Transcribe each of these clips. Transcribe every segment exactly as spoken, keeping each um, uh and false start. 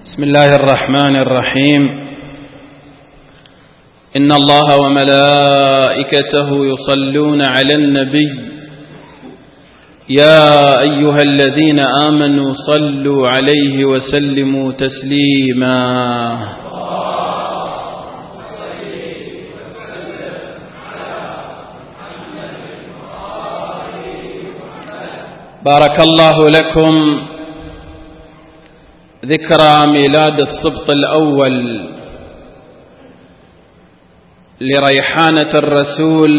بسم الله الرحمن الرحيم. إن الله وملائكته يصلون على النبي يا أيها الذين آمنوا صلوا عليه وسلموا تسليما. بارك الله لكم ذكرى ميلاد السبط الأول لريحانة الرسول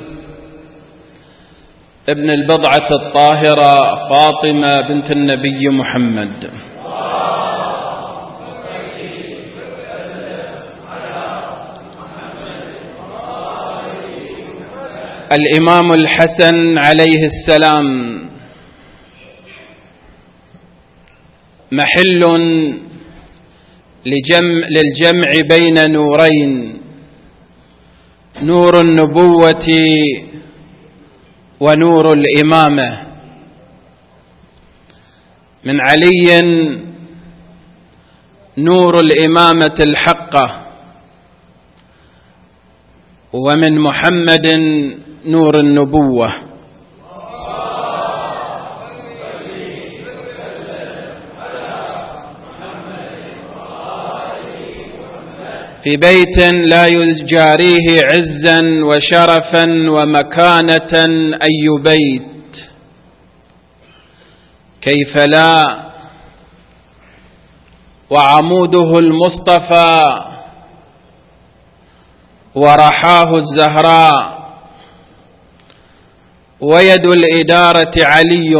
ابن البضعة الطاهرة فاطمة بنت النبي محمد. الإمام الحسن عليه السلام محل لجمع للجمع بين نورين، نور النبوة ونور الإمامة. من علي نور الإمامة الحقة، ومن محمد نور النبوة. في بيت لا يجاريه عزا وشرفا ومكانة أي بيت، كيف لا، وعموده المصطفى ورحاه الزهراء، ويد الإدارة علي،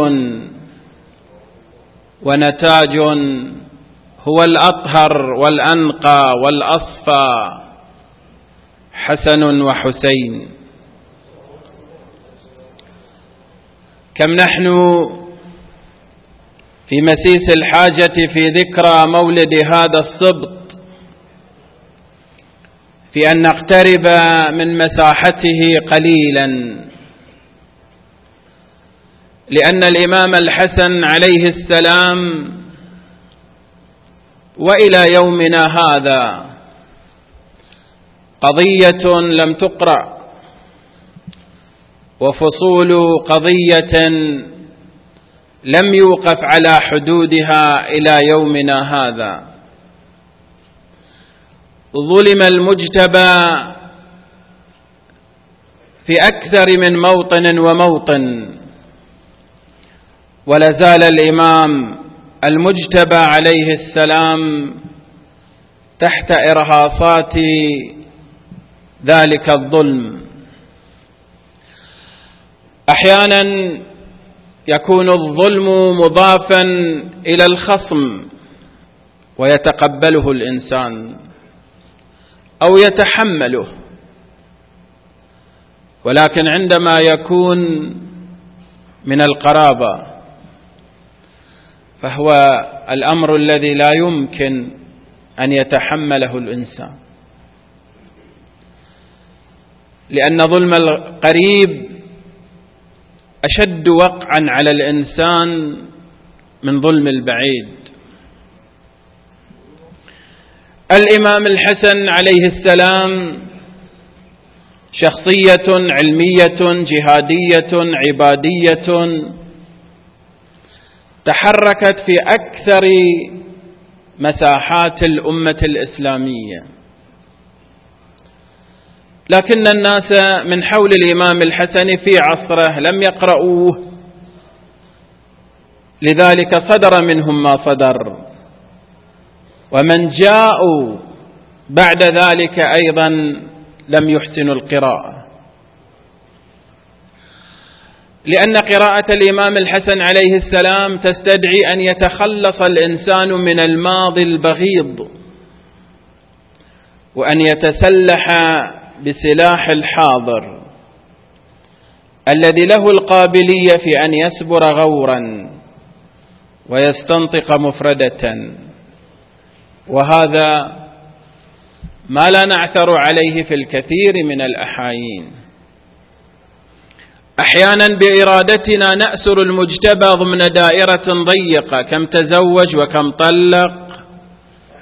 ونتاج هو الأطهر والأنقى والأصفى حسن وحسين. كم نحن في مسيس الحاجة في ذكرى مولد هذا السبط في أن نقترب من مساحته قليلا، لأن الإمام الحسن عليه السلام وإلى يومنا هذا قضية لم تقرأ، وفصول قضية لم يوقف على حدودها إلى يومنا هذا. ظلم المجتبى في أكثر من موطن وموطن، ولازال الإمام المجتبى عليه السلام تحت إرهاصات ذلك الظلم. أحيانا يكون الظلم مضافا إلى الخصم ويتقبله الإنسان أو يتحمله، ولكن عندما يكون من القرابة فهو الأمر الذي لا يمكن أن يتحمله الإنسان، لأن ظلم القريب أشد وقعا على الإنسان من ظلم البعيد. الإمام الحسن عليه السلام شخصية علمية جهادية عبادية تحركت في أكثر مساحات الأمة الإسلامية، لكن الناس من حول الإمام الحسن في عصره لم يقرؤوه، لذلك صدر منهم ما صدر، ومن جاءوا بعد ذلك أيضا لم يحسنوا القراءة، لأن قراءة الإمام الحسن عليه السلام تستدعي أن يتخلص الإنسان من الماضي البغيض، وأن يتسلح بسلاح الحاضر الذي له القابلية في أن يسبر غورا ويستنطق مفردة، وهذا ما لا نعثر عليه في الكثير من الأحايين. أحيانا بإرادتنا نأسر المجتبى ضمن دائرة ضيقة، كم تزوج وكم طلق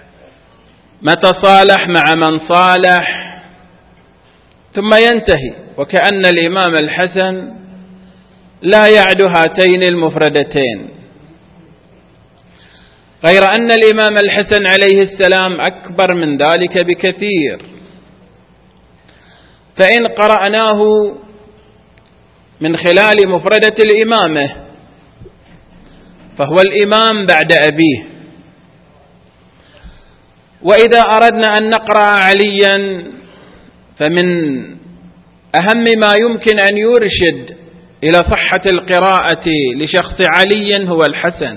متى صالح مع من صالح، ثم ينتهي، وكأن الإمام الحسن لا يعد هاتين المفردتين. غير أن الإمام الحسن عليه السلام أكبر من ذلك بكثير، فإن قرأناه من خلال مفردة الإمامة فهو الإمام بعد أبيه. وإذا أردنا أن نقرأ عليا فمن أهم ما يمكن أن يرشد إلى صحة القراءة لشخص علي هو الحسن،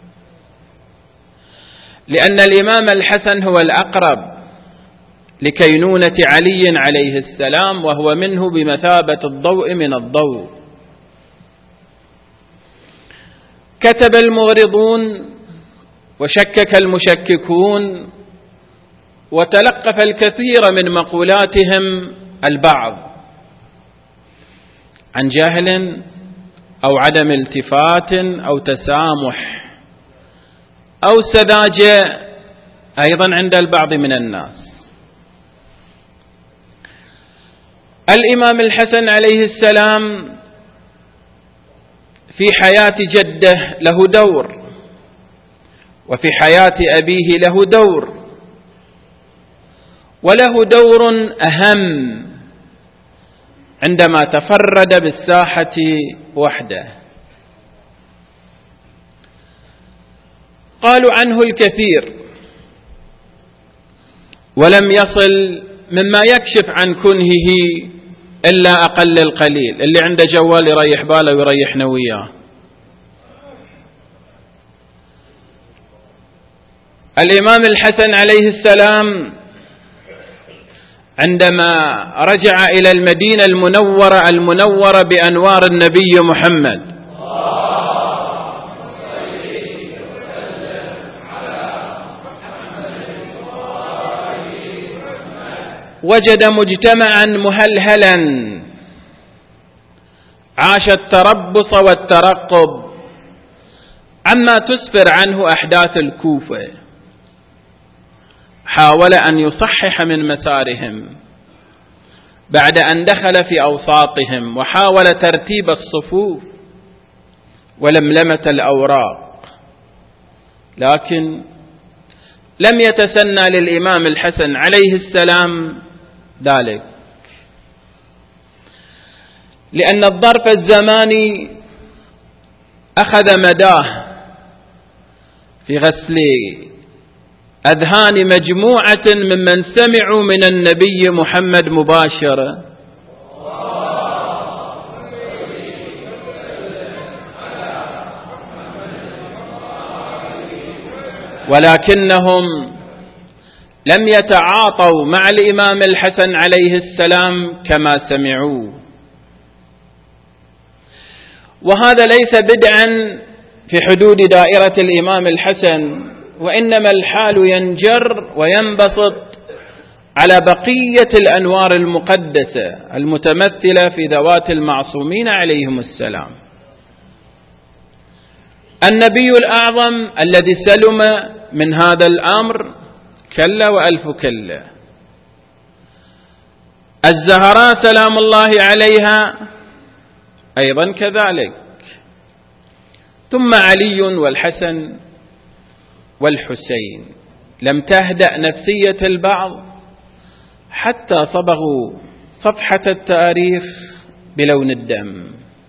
لأن الإمام الحسن هو الأقرب لكينونة علي عليه السلام، وهو منه بمثابة الضوء من الضوء. كتب المغرضون وشكك المشككون وتلقف الكثير من مقولاتهم البعض عن جهل أو عدم التفات أو تسامح أو سذاجة أيضا عند البعض من الناس. الإمام الحسن عليه السلام في حياة جده له دور، وفي حياة أبيه له دور، وله دور أهم عندما تفرد بالساحة وحده. قالوا عنه الكثير ولم يصل مما يكشف عن كنهه إلا أقل القليل. اللي عنده جوال يريح باله ويريحنا وياه. الإمام الحسن عليه السلام عندما رجع إلى المدينة المنورة المنورة بأنوار النبي محمد وجد مجتمعا مهلهلا عاش التربص والترقب عما تسفر عنه أحداث الكوفة. حاول أن يصحح من مسارهم بعد أن دخل في أوساطهم، وحاول ترتيب الصفوف ولملمة الأوراق، لكن لم يتسنى للإمام الحسن عليه السلام ذلك، لأن الظرف الزماني أخذ مداه في غسل أذهان مجموعة ممن سمعوا من النبي محمد مباشرة، ولكنهم لم يتعاطوا مع الإمام الحسن عليه السلام كما سمعوا. وهذا ليس بدعا في حدود دائرة الإمام الحسن، وإنما الحال ينجر وينبسط على بقية الأنوار المقدسة المتمثلة في ذوات المعصومين عليهم السلام. النبي الأعظم الذي سلم من هذا الأمر كلا وألف كلا. الزهراء سلام الله عليها أيضا كذلك، ثم علي والحسن والحسين. لم تهدأ نفسية البعض حتى صبغوا صفحة التاريخ بلون الدم.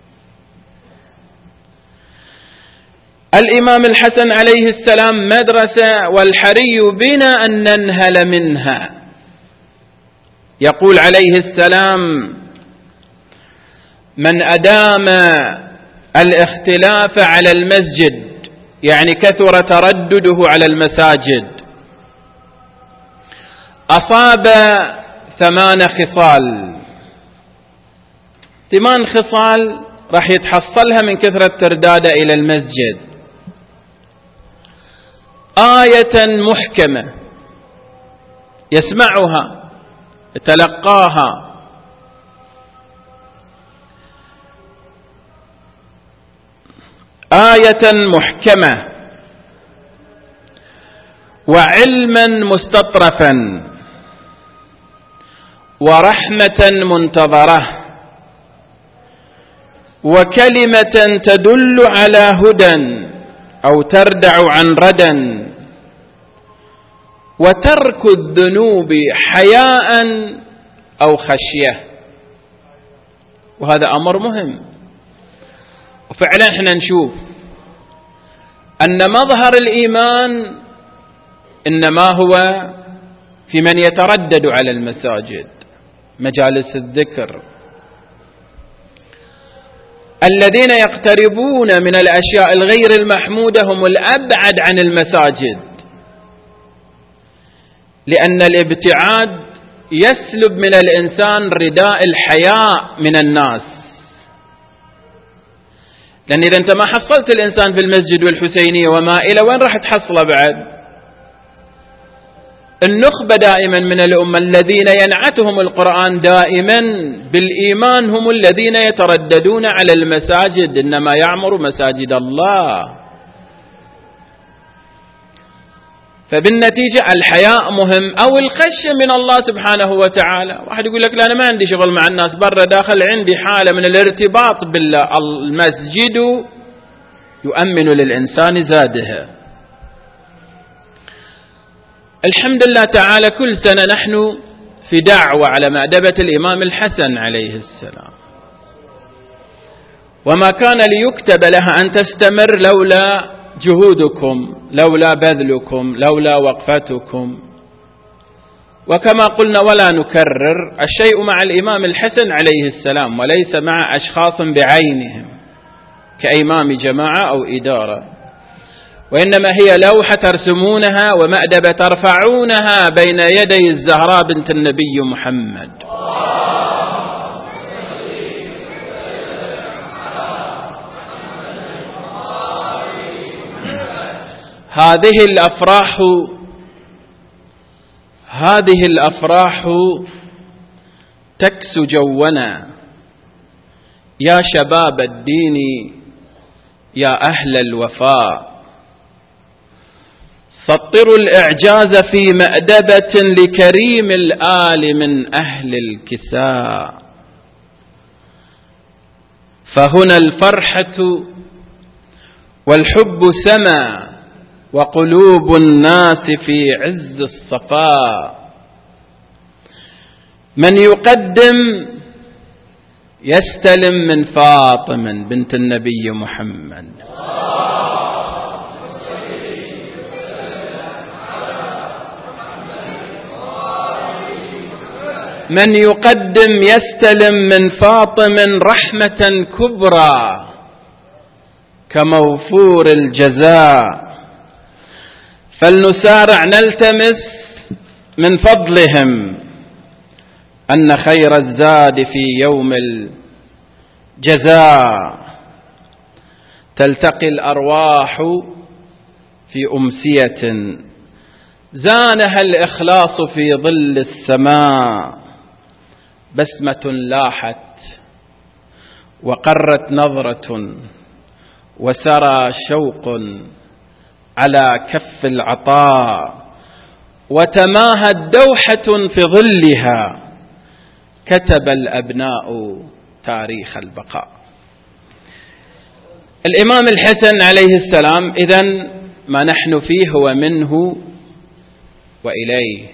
الإمام الحسن عليه السلام مدرسة، والحري بنا أن ننهل منها. يقول عليه السلام: من أدام الاختلاف على المسجد، يعني كثر تردده على المساجد، أصاب ثمان خصال. ثمان خصال راح يتحصلها من كثرة ترداده إلى المسجد: آية محكمة يسمعها يتلقاها، آية محكمة، وعلما مستطرفا ورحمة منتظرة وكلمة تدل على هدى أو تردع عن ردى وترك الذنوب حياء أو خشية. وهذا أمر مهم. وفعلا احنا نشوف أن مظهر الإيمان إنما هو في من يتردد على المساجد، مجالس الذكر، الذين يقتربون من الأشياء الغير المحمودة هم الأبعد عن المساجد، لأن الابتعاد يسلب من الإنسان رداء الحياء من الناس. لأن إذا أنت ما حصلت الإنسان في المسجد والحسينية وما إلى، وين راح تحصله بعد؟ النخبة دائما من الأمة الذين ينعتهم القرآن دائما بالإيمان هم الذين يترددون على المساجد، إنما يعمر مساجد الله. فبالنتيجة الحياء مهم، أو الخشية من الله سبحانه وتعالى. واحد يقول لك لا أنا ما عندي شغل مع الناس برا، داخل عندي حالة من الارتباط بالله. المسجد يؤمن للإنسان زادها. الحمد لله تعالى كل سنة نحن في دعوة على مأدبة الإمام الحسن عليه السلام، وما كان ليكتب لها أن تستمر لولا جهودكم، لولا بذلكم، لولا وقفتكم. وكما قلنا ولا نكرر، الشيء مع الإمام الحسن عليه السلام وليس مع أشخاص بعينهم كإمام جماعة أو إدارة، وإنما هي لوحة ترسمونها ومأدبة ترفعونها بين يدي الزهراء بنت النبي محمد. هذه الأفراح هذه الأفراح تكسو جونا يا شباب الدين يا أهل الوفاء. سطروا الإعجاز في مأدبة لكريم الآل من أهل الكساء، فهنا الفرحة والحب سما وقلوب الناس في عز الصفاء. من يقدم يستلم من فاطمة بنت النبي محمد. من يقدم يستلم من فاطمة رحمة كبرى كموفور الجزاء. فلنسارع نلتمس من فضلهم أن خير الزاد في يوم الجزاء. تلتقي الأرواح في أمسية زانها الإخلاص في ظل السماء. بسمة لاحت وقرت نظرة وسرى شوق على كف العطاء، وتماهت دوحة في ظلها. كتب الأبناء تاريخ البقاء. الإمام الحسن عليه السلام إذن ما نحن فيه هو منه وإليه.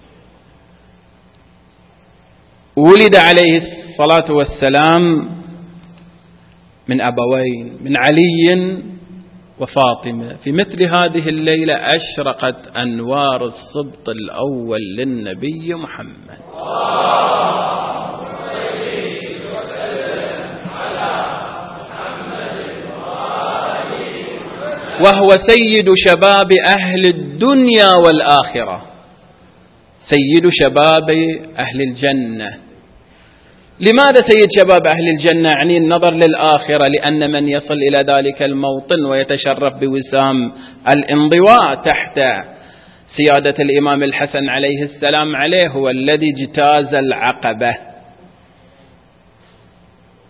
ولد عليه الصلاة والسلام من أبوين، من علي وفاطمة. في مثل هذه الليلة أشرقت أنوار الصبط الأول للنبي محمد، وهو سيد شباب أهل الدنيا والآخرة، سيد شباب أهل الجنة. لماذا سيد شباب أهل الجنة؟ يعني النظر للآخرة، لأن من يصل إلى ذلك الموطن ويتشرف بوسام الانضواء تحت سيادة الإمام الحسن عليه السلام عليه هو الذي اجتاز العقبة.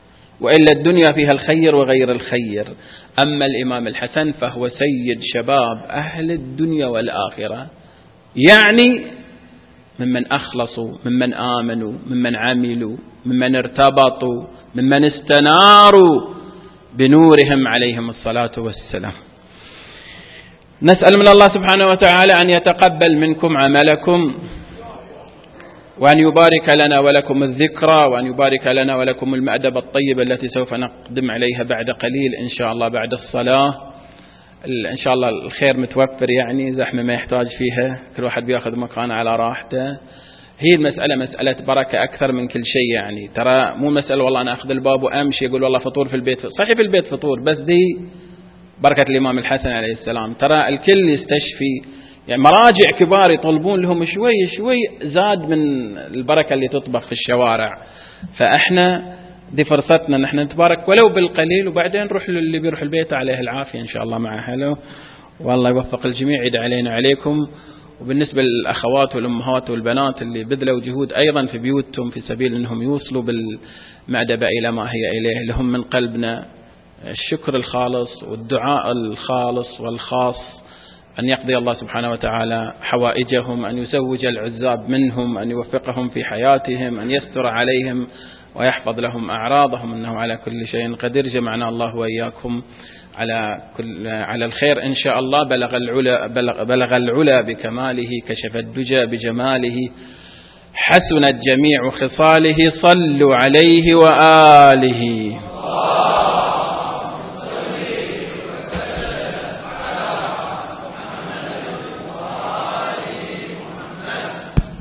وإلا الدنيا فيها الخير وغير الخير. أما الإمام الحسن فهو سيد شباب أهل الدنيا والآخرة، يعني ممن أخلصوا، ممن آمنوا، ممن عملوا، ممن ارتبطوا، ممن استناروا بنورهم عليهم الصلاة والسلام. نسأل من الله سبحانه وتعالى أن يتقبل منكم عملكم، وأن يبارك لنا ولكم الذكرى، وأن يبارك لنا ولكم المأدبة الطيبة التي سوف نقدم عليها بعد قليل إن شاء الله بعد الصلاة. إن شاء الله الخير متوفر، يعني زحمة ما يحتاج فيها، كل واحد بياخذ مكانه على راحته. هي المسألة مسألة بركة أكثر من كل شيء، يعني ترى مو مسألة والله أنا أخذ الباب وأمشي يقول والله فطور في البيت، صحيح في البيت فطور، بس دي بركة الإمام الحسن عليه السلام. ترى الكل يستشفي، يعني مراجع كبار يطلبون لهم شوي شوي زاد من البركة اللي تطبخ في الشوارع. فإحنا دي فرصتنا نحن نتبارك ولو بالقليل، وبعدين نروح للي بيروح البيت عليه العافية إن شاء الله مع أهله. والله يوفق الجميع، يعيد علينا عليكم. وبالنسبة للأخوات والأمهات والبنات اللي بذلوا جهود أيضا في بيوتهم في سبيل أنهم يوصلوا بالمأدبة إلى ما هي إليه، لهم من قلبنا الشكر الخالص والدعاء الخالص والخاص، أن يقضي الله سبحانه وتعالى حوائجهم، أن يزوج العزاب منهم، أن يوفقهم في حياتهم، أن يستر عليهم ويحفظ لهم أعراضهم، إنه على كل شيء قدير. جمعنا الله وإياكم على كل على الخير إن شاء الله. بلغ العلا بلغ, بلغ العلا بكماله، كشف الدجى بجماله، حسنت جميع خصاله، صلوا عليه وآله.